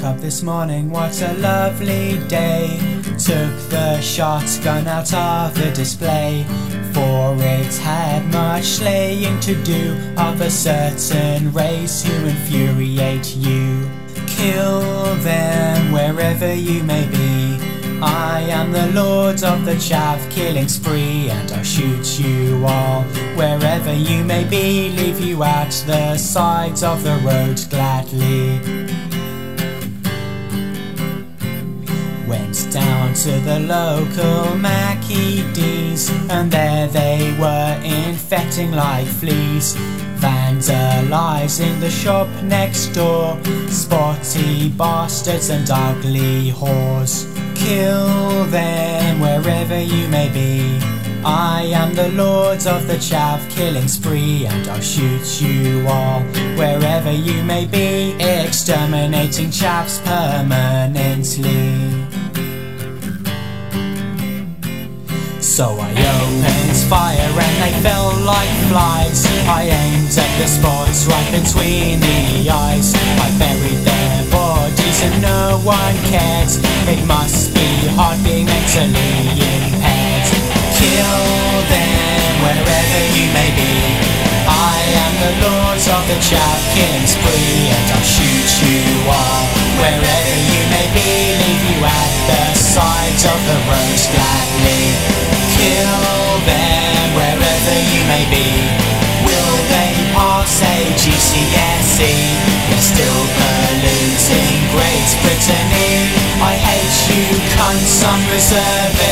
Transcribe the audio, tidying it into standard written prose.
Woke up this morning, what a lovely day. Took the shotgun out of the display, for it had much slaying to do of a certain race who infuriate you. Kill them wherever you may be. I am the lord of the chav killing spree, and I'll shoot you all wherever you may be. Leave you at the sides of the road gladly. Went down to the local Mackie D's, and there they were infecting like fleas, vandalizing the shop next door. Spotty bastards and ugly whores. Kill them wherever you may be. I am the lord of the chav killing spree, and I'll shoot you all wherever you may be, exterminating chavs permanently. So I opened fire and they fell like flies. I aimed at the spots right between the eyes. I buried their bodies and no one cared. It must be hard being mentally impaired. Kill them wherever you may be. I am the lord of the chav killing spree, and I'll shoot you all wherever you may be. Leave you at the sides of the road gladly. Kill them wherever you may be. Will they pass a GCSE? They're still polluting Great Brittany. I hate you cunts, I'm reserving